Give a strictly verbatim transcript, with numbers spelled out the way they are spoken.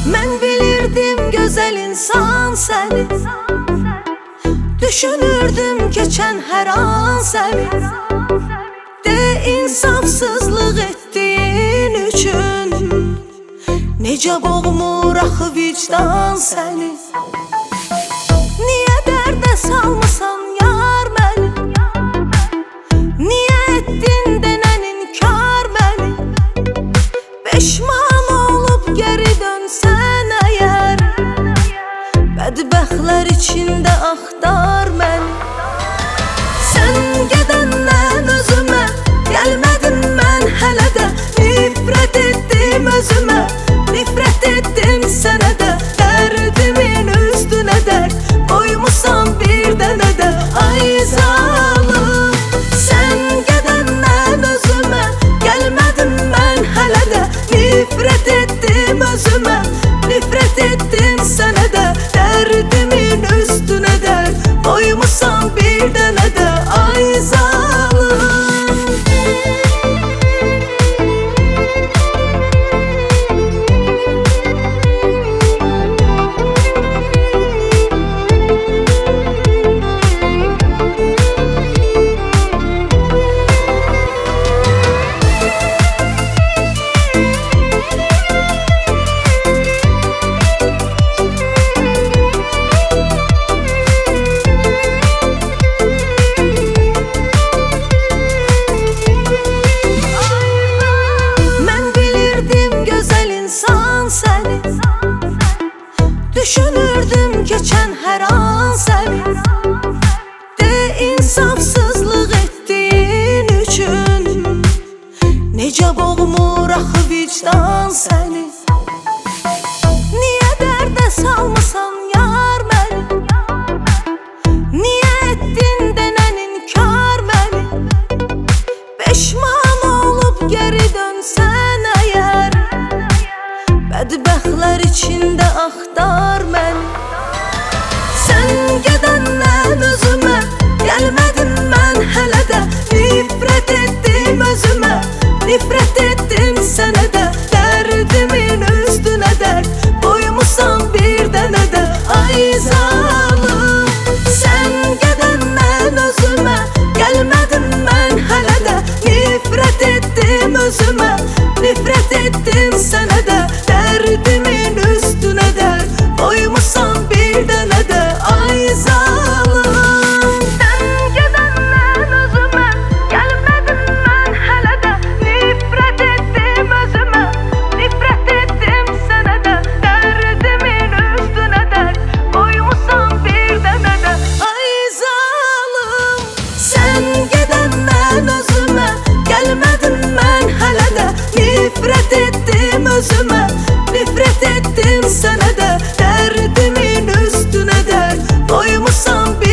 Mən bilirdim gözəl insan səni, düşünürdüm keçən hər an səni. De insafsızlıq etdiyin üçün necə boğmur axı vicdan səni. Niyə dərdə salmısan yar məni, niyə etdin denən inkar məni. Peşman olub geri dönsən əgər, bədbəxtlər içində axtar məni. Sən gedəndən özümə gəlmədim mən hələ də, nifrət etdim özümə, nifrət etdim sənə də. Dərdimin üstünə dərd qoymusan bir dənə də, ay zalım. Sən gedəndən özümə gəlmədim mən hələ də, nifrət etdim özümə, nifrət etdim sənə də. Dərdimin üstünə dərd qoymusan bir dənə də, ay zalım. Düşünürdüm keçən hər an səni. De insafsızlıq etdiyin üçün necə boğmur axı vicdan səni. Niyə dərdə salmısan yar məni, niyə etdin denən inkar məni. Peşman olub geri dönsən əgər, bədbəxtlər içində axtar məni. Sən gedəndən özümə gəlmədim mən hələ də, nifrət etdim özümə, nifrət etdim sənə də. Dərdimin üstünə dərd qoymusan bir dənə də, ay zalım. Sən gedəndən özümə gəlmədim mən hələ də, nifrət etdim özümə, nifrət etdim sənə də. Dərdimin üstünə dərd qoymusan bir dənə də, ay zalım. Sən gedəndən özümə gəlmədim mən hələ də, nifrət etdim özümə, nifrət etdim sənə də. Dərdimin üstünə dərd qoymusan bir dənə də, ay zalım. Sən gedəndən özümə gəlmədim mən hələ də, nifrət etdim özümə, nifrət etdim sənə də. Dərdimin üstünə dərd qoymusan bir